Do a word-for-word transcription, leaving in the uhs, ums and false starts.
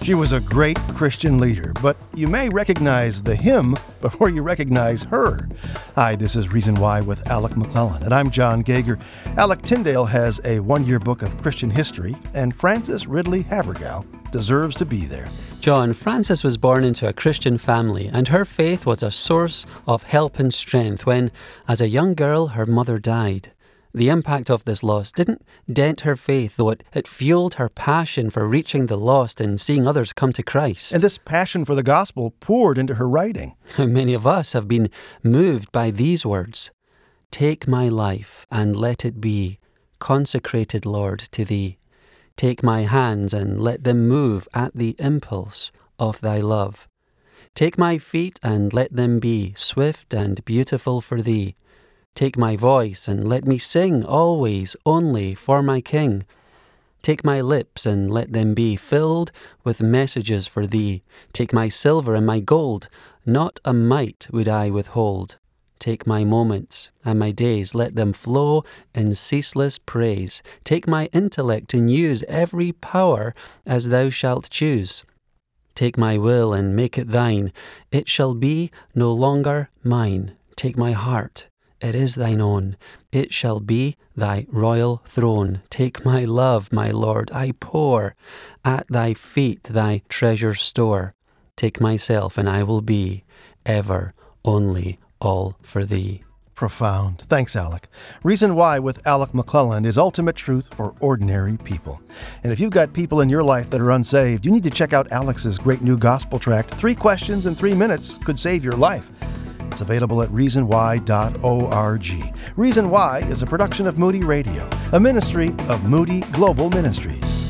She was a great Christian leader, but you may recognize the hymn before you recognize her. Hi, this is Reason Why with Alec McClellan, and I'm John Gager. Alec Tyndale has a one-year book of Christian history, and Frances Ridley Havergal deserves to be there. John, Frances was born into a Christian family, and her faith was a source of help and strength when, as a young girl, her mother died. The impact of this loss didn't dent her faith, though it, it fueled her passion for reaching the lost and seeing others come to Christ. And this passion for the gospel poured into her writing. Many of us have been moved by these words. Take my life and let it be consecrated, Lord, to thee. Take my hands and let them move at the impulse of thy love. Take my feet and let them be swift and beautiful for thee. Take my voice and let me sing always only for my King. Take my lips and let them be filled with messages for thee. Take my silver and my gold, not a mite would I withhold. Take my moments and my days, let them flow in ceaseless praise. Take my intellect and use every power as thou shalt choose. Take my will and make it thine, it shall be no longer mine. Take my heart, it is thine own, it shall be thy royal throne. Take my love, my Lord, I pour at thy feet thy treasure store. Take myself and I will be ever only all for thee. Profound. Thanks, Alec. Reason Why with Alec McClellan is ultimate truth for ordinary people. And if you've got people in your life that are unsaved, you need to check out Alec's great new gospel tract, Three Questions in Three Minutes Could Save Your Life. It's available at reason why dot org. Reason Why is a production of Moody Radio, a ministry of Moody Global Ministries.